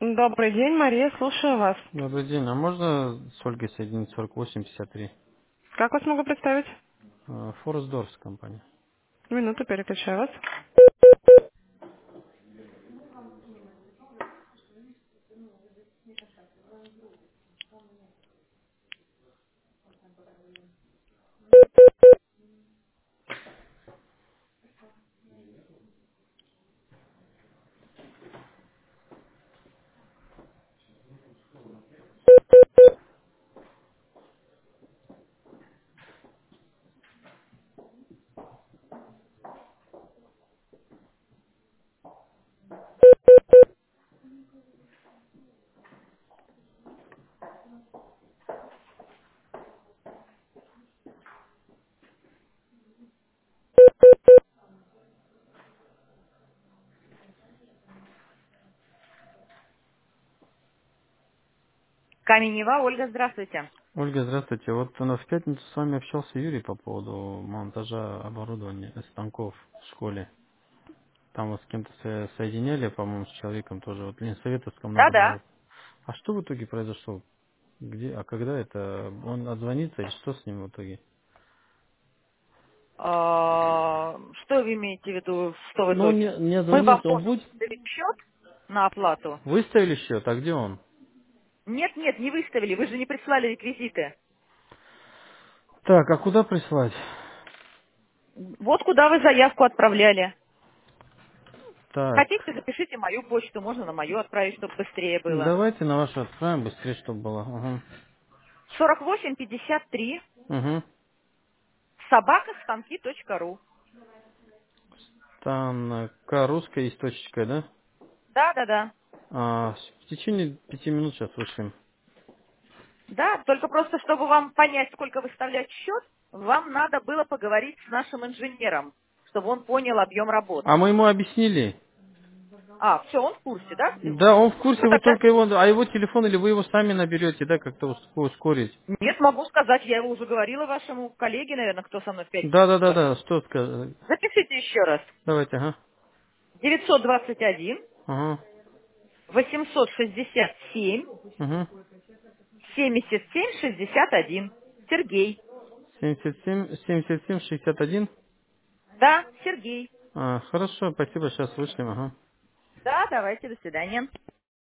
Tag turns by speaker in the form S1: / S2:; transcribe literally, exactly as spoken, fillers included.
S1: Добрый день, Мария, слушаю вас.
S2: Добрый день. А можно с Ольгой соединить сорок восемь пятьдесят три?
S1: Как вас могу представить?
S2: Форест Дорс компания.
S1: Минуту, переключаю вас. Каменева, Ольга, здравствуйте.
S2: Ольга, здравствуйте. Вот у нас в пятницу с вами общался Юрий по поводу монтажа оборудования э, станков в школе. Там вот с кем-то со- соединяли, по-моему, с человеком тоже. Вот Ленсоветовском надо
S1: Да-да.
S2: было. А что в итоге произошло? Где, а когда это? Он отзвонится или что с ним в итоге?
S1: А, Что вы имеете в виду, что в
S2: Ну, он
S1: итоге?
S2: не, не
S1: Мы вам
S2: отзвонится, он
S1: позже
S2: будет?
S1: выставили счет на оплату?
S2: Выставили счет, а где он?
S1: Нет, нет, не выставили, вы же не прислали реквизиты.
S2: Так, а куда прислать?
S1: Вот куда вы заявку отправляли.
S2: Так,
S1: Хотите, запишите мою почту, можно на мою отправить, чтобы быстрее было.
S2: давайте на вашу отправим быстрее, чтобы было. Ага.
S1: сорок восемь пятьдесят три
S2: Угу.
S1: собака станки точка ру.
S2: Там э, К русская и с точечкой, да?
S1: Да-да-да.
S2: А, в течение пяти минут сейчас вышлем.
S1: Да, только просто, чтобы вам понять, сколько выставлять счет, вам надо было поговорить с нашим инженером, чтобы он понял объем работ.
S2: А мы ему объяснили.
S1: А, все, он в курсе, да, всего?
S2: Да, он в курсе,
S1: Ну
S2: вы
S1: тогда
S2: только его, а его телефон или вы его сами наберете, да, как-то ус- ускорить.
S1: нет, могу сказать, я его уже говорила вашему коллеге, наверное, кто со мной в
S2: Да,
S1: пятницу
S2: да, да, да,
S1: разговаривал.
S2: что сказать?
S1: Запишите еще раз.
S2: Давайте, ага.
S1: девятьсот двадцать один
S2: Ага.
S1: восемьсот шестьдесят семь
S2: Угу.
S1: семьдесят семь шестьдесят один. Сергей.
S2: семьдесят семь, семьдесят семь, шестьдесят один.
S1: Да, Сергей.
S2: А, хорошо, спасибо, сейчас вышлем, ага.
S1: Да, давайте, до свидания.